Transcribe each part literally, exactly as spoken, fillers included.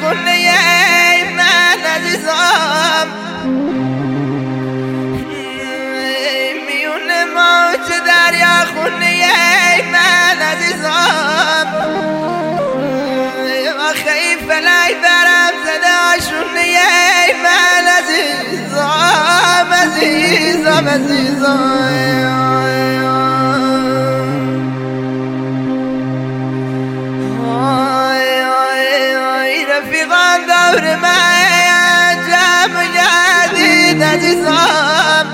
خونه من عزیزم میون موج دریا خونه من عزیزم آخه فلک برم زده آشونه من عزیزم عزیزم عزیزم رفیقان دور من جمع جدید عزیزم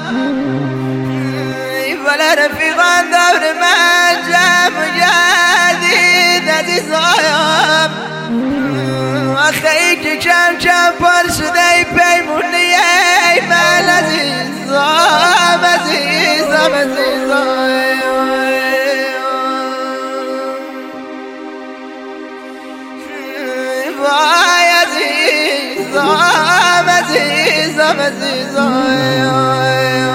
ولی رفیقان دور من جمع جدید عزیزم آخه ای که کم کم پر شده پیمونه من عزیزم عزیزم عزیزم وای عزیزم عزیزم عزیزم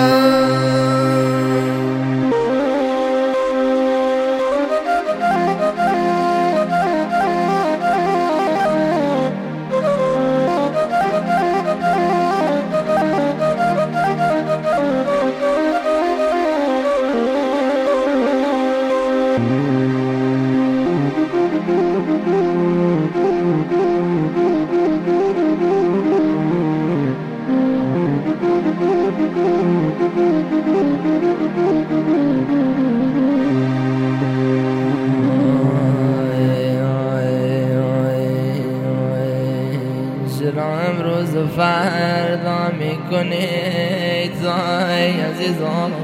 امروز و فردا میکنید زای عزیزم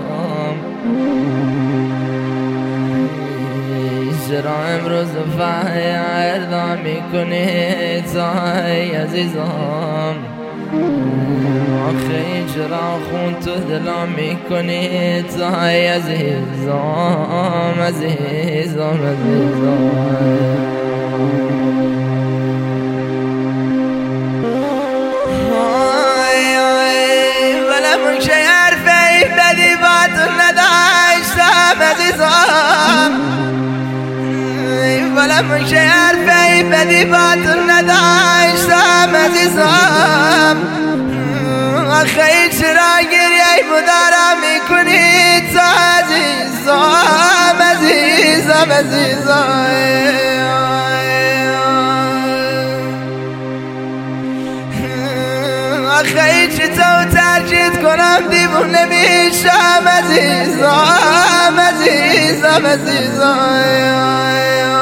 چرا امروز و فردا میکنید زای عزیزم آخه چرا خون تو دلا میکنید زای عزیزم عزیزم عزیزم که حرفی بدی باتون نداشتم عزیزم ولی من که حرفی بدی باتون نداشتم عزیزم آخه چرا گریه مدارا میکنید عزیزم عزیزم عزیزم آخه چطور ترجیح کنم دیوونه میشم عزیزم عزیزم عزیزم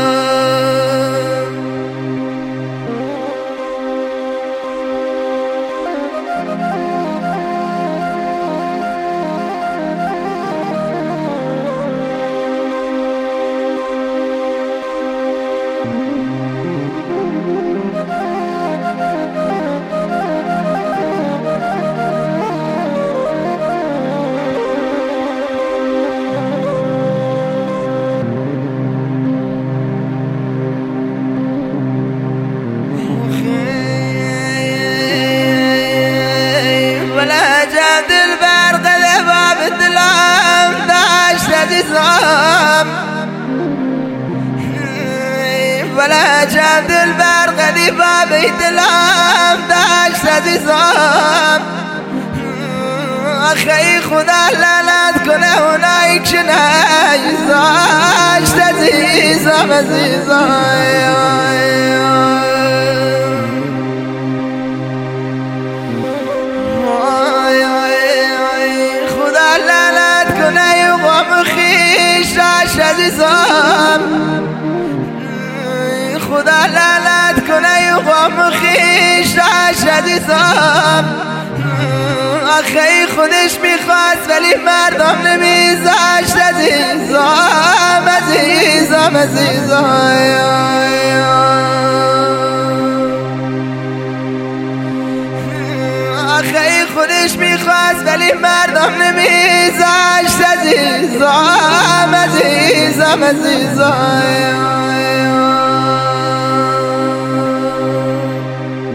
ولا جاب البرق ذي بابي دلام داشت عزيزم أخي خدا لا تكون هناك شنايش داشت عزيزم عزيزم خدا لا تكون يغم خيش داشت عزيزم خدا لعنت کنه یوغم خیش داشت عزیزم آخه خودش میخواست ولی مردم نمیذاشت عزیزم عزیزم عزیزم آخه خودش میخواست ولی مردم نمیذاشت عزیزم عزیزم عزیزم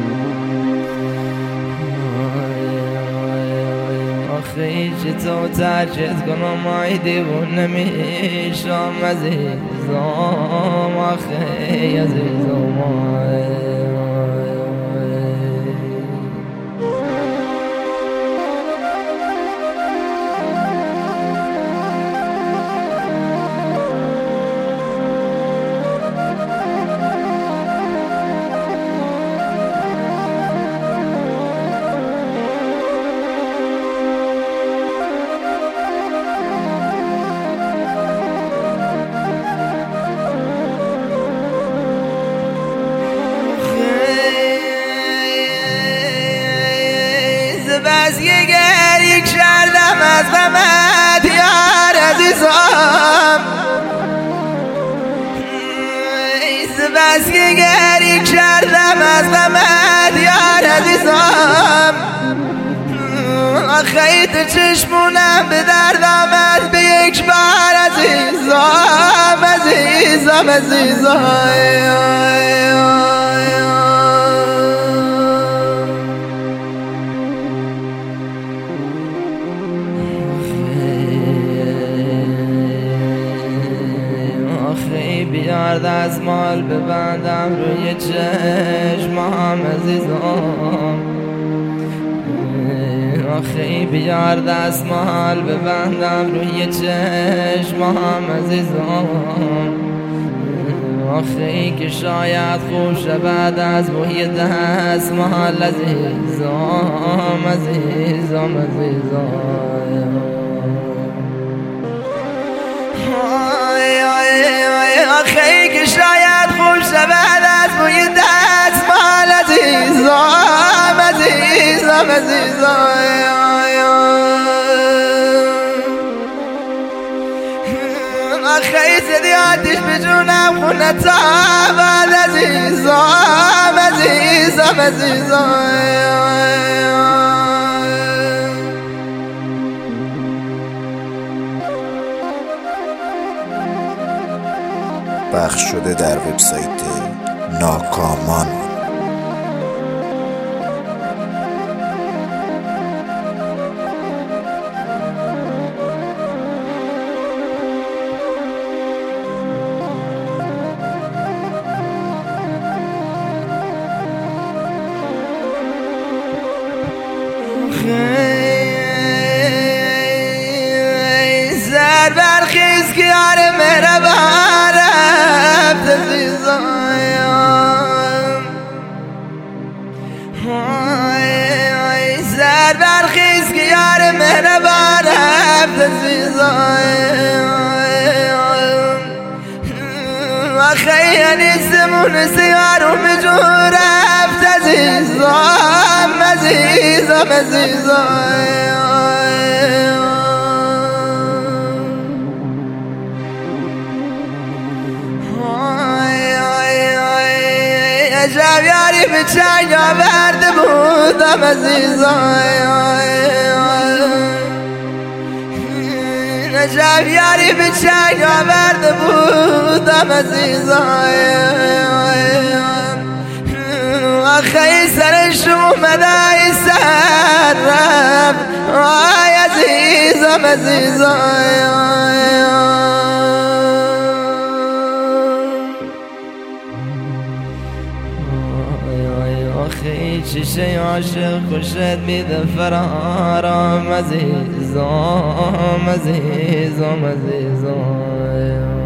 تو هرچیز کنم آی دیوونه میشم عزیزم آخی عزیزم آی بس یه گریه کردم از غمت یار عزیزم بس یه گریه کردم از غمت یار عزیزم آخه تو چشمونم به درد آمد به یک بار عزیزم عزیزم عزیزم بیار دستمال ببندم روی چشمام عزیزم آخی بیار دستمال ببندم روی چشمام عزیزم آخی که شاید خوب شود از بوی دستمال عزیزم عزیزم عزیزم آخی که شاید خوب شود از بوی دستمال عزیزم عزیزم عزیزم آخی زدی آتیش به جونم خونه تابد عزیزم عزیزم عزیزم پخش شده در وبسایت ناکامان. زر برخیز که یار مهربان رفت عزیزم زر برخیز که یار مهربان رفت عزیزم آخی نیستمون سیارم جور رفت عزیزم عزیزم عزیزم عجب یاری به چنگ آورده بودم عزیزم عجب یاری به چنگ آورده بودم عزیزم آخه سرش اومده ای سر رفت آی عزیزم عزیزم آخی چیشه عاشق خوشت میده فرارم عزیزم عزیزم عزیزم